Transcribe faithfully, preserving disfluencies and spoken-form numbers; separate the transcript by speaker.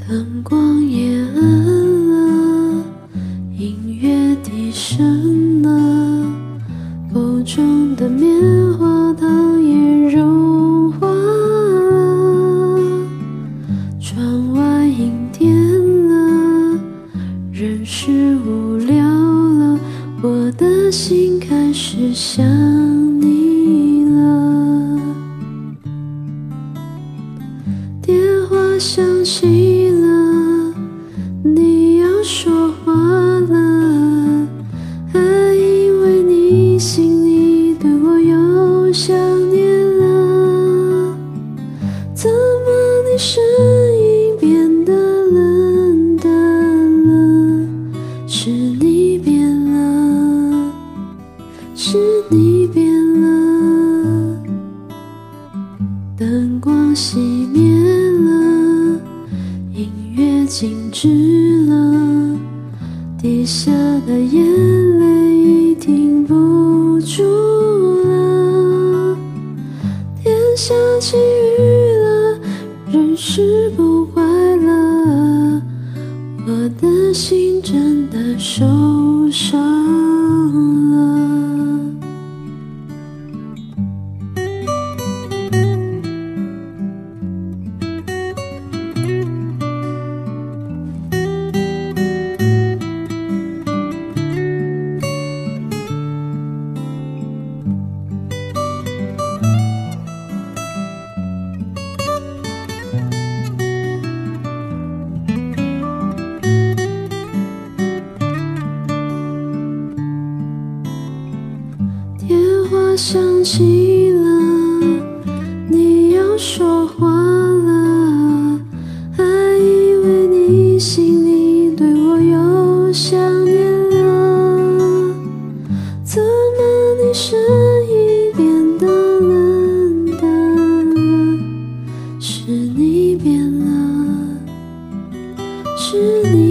Speaker 1: 灯光也暗了，音乐低声了，口中的棉花糖也融化了。窗外阴天了，人是无聊了，我的心开始想你了。电话响起了，你要说话了，还以为你心里对我又想念了。怎么你声音变得冷淡了？是你变了，是你变了。灯光熄灭了，音乐静止了，滴下的眼泪已停不住了。天下起雨了，人是不快乐，我的心真的受伤了。电话响起了，你要说话了，还以为你心里对我又想念了。怎么你声音变得冷淡了？是你变了，是你